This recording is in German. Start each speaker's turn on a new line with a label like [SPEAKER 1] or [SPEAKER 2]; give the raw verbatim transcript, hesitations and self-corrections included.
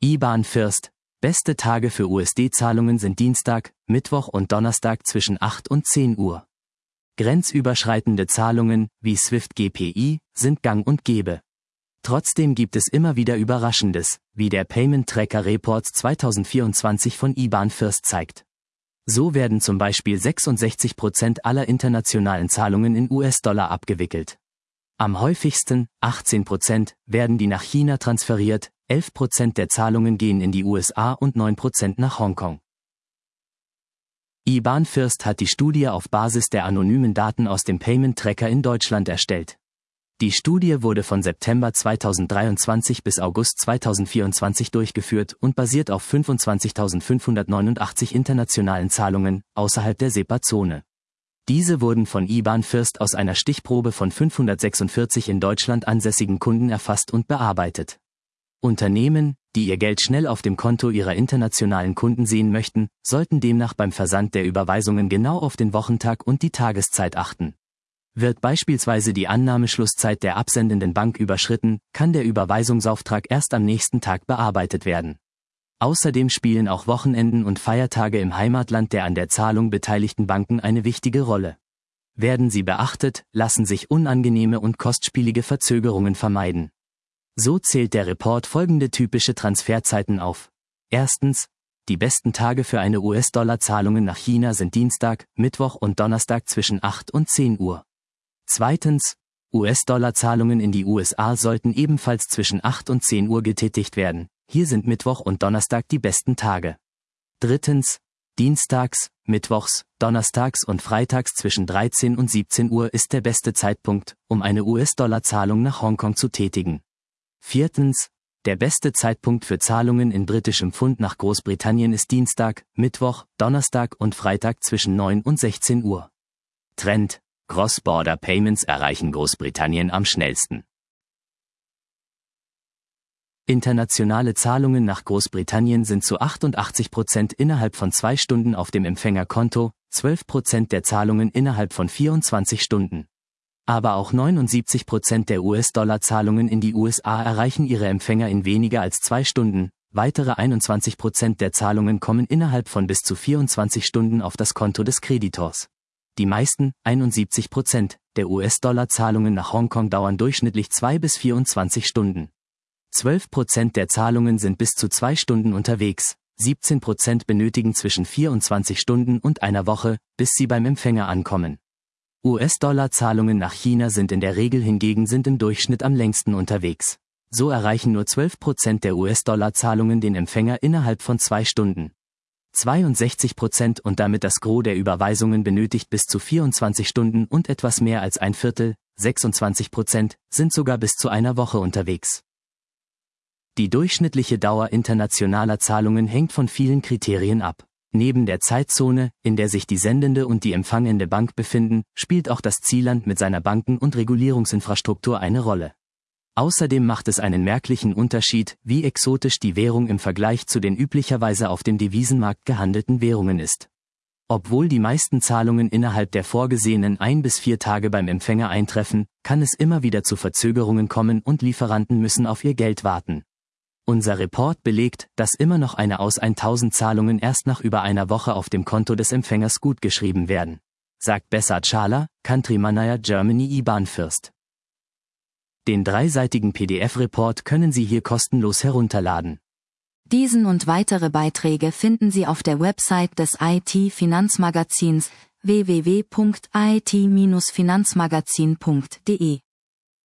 [SPEAKER 1] IBAN First. Beste Tage für U S D-Zahlungen sind Dienstag, Mittwoch und Donnerstag zwischen acht und zehn Uhr. Grenzüberschreitende Zahlungen, wie SWIFT G P I, sind gang und gäbe. Trotzdem gibt es immer wieder Überraschendes, wie der Payment Tracker Report zweitausendvierundzwanzig von IBAN First zeigt. So werden zum Beispiel sechsundsechzig Prozent aller internationalen Zahlungen in U S-Dollar abgewickelt. Am häufigsten, achtzehn Prozent, werden die nach China transferiert, elf Prozent der Zahlungen gehen in die U S A und neun Prozent nach Hongkong. IBAN First hat die Studie auf Basis der anonymen Daten aus dem Payment Tracker in Deutschland erstellt. Die Studie wurde von September zweitausenddreiundzwanzig bis August zweitausendvierundzwanzig durchgeführt und basiert auf fünfundzwanzigtausendfünfhundertneunundachtzig internationalen Zahlungen außerhalb der SEPA-Zone. Diese wurden von IBAN First aus einer Stichprobe von fünfhundertsechsundvierzig in Deutschland ansässigen Kunden erfasst und bearbeitet. Unternehmen, die ihr Geld schnell auf dem Konto ihrer internationalen Kunden sehen möchten, sollten demnach beim Versand der Überweisungen genau auf den Wochentag und die Tageszeit achten. Wird beispielsweise die Annahmeschlusszeit der absendenden Bank überschritten, kann der Überweisungsauftrag erst am nächsten Tag bearbeitet werden. Außerdem spielen auch Wochenenden und Feiertage im Heimatland der an der Zahlung beteiligten Banken eine wichtige Rolle. Werden sie beachtet, lassen sich unangenehme und kostspielige Verzögerungen vermeiden. So zählt der Report folgende typische Transferzeiten auf. Erstens. Die besten Tage für eine U S-Dollar-Zahlungen nach China sind Dienstag, Mittwoch und Donnerstag zwischen acht und zehn Uhr. Zweitens. U S-Dollar-Zahlungen in die U S A sollten ebenfalls zwischen acht und zehn Uhr getätigt werden. Hier sind Mittwoch und Donnerstag die besten Tage. Drittens. Dienstags, Mittwochs, Donnerstags und Freitags zwischen dreizehn und siebzehn Uhr ist der beste Zeitpunkt, um eine U S-Dollar-Zahlung nach Hongkong zu tätigen. Viertens. Der beste Zeitpunkt für Zahlungen in britischem Pfund nach Großbritannien ist Dienstag, Mittwoch, Donnerstag und Freitag zwischen neun und sechzehn Uhr. Trend: Cross-Border Payments erreichen Großbritannien am schnellsten. Internationale Zahlungen nach Großbritannien sind zu achtundachtzig Prozent innerhalb von zwei Stunden auf dem Empfängerkonto, zwölf Prozent der Zahlungen innerhalb von vierundzwanzig Stunden. Aber auch neunundsiebzig Prozent der U S-Dollar-Zahlungen in die U S A erreichen ihre Empfänger in weniger als zwei Stunden, weitere einundzwanzig Prozent der Zahlungen kommen innerhalb von bis zu vierundzwanzig Stunden auf das Konto des Kreditors. Die meisten, einundsiebzig Prozent, der U S-Dollar-Zahlungen nach Hongkong dauern durchschnittlich zwei bis vierundzwanzig Stunden. zwölf Prozent der Zahlungen sind bis zu zwei Stunden unterwegs, siebzehn Prozent benötigen zwischen vierundzwanzig Stunden und einer Woche, bis sie beim Empfänger ankommen. U S-Dollar-Zahlungen nach China sind in der Regel hingegen sind im Durchschnitt am längsten unterwegs. So erreichen nur zwölf Prozent der U S-Dollar-Zahlungen den Empfänger innerhalb von zwei Stunden. zweiundsechzig Prozent und damit das Gros der Überweisungen benötigt bis zu vierundzwanzig Stunden und etwas mehr als ein Viertel, sechsundzwanzig Prozent, sind sogar bis zu einer Woche unterwegs. Die durchschnittliche Dauer internationaler Zahlungen hängt von vielen Kriterien ab. Neben der Zeitzone, in der sich die sendende und die empfangende Bank befinden, spielt auch das Zielland mit seiner Banken- und Regulierungsinfrastruktur eine Rolle. Außerdem macht es einen merklichen Unterschied, wie exotisch die Währung im Vergleich zu den üblicherweise auf dem Devisenmarkt gehandelten Währungen ist. Obwohl die meisten Zahlungen innerhalb der vorgesehenen ein bis vier Tage beim Empfänger eintreffen, kann es immer wieder zu Verzögerungen kommen und Lieferanten müssen auf ihr Geld warten. Unser Report belegt, dass immer noch eine aus tausend Zahlungen erst nach über einer Woche auf dem Konto des Empfängers gutgeschrieben werden, sagt Besat Schala, Country Manager Germany IBAN First. Den dreiseitigen P D F-Report können Sie hier kostenlos herunterladen.
[SPEAKER 2] Diesen und weitere Beiträge finden Sie auf der Website des I T-Finanzmagazins w w w punkt i t Bindestrich finanzmagazin punkt de.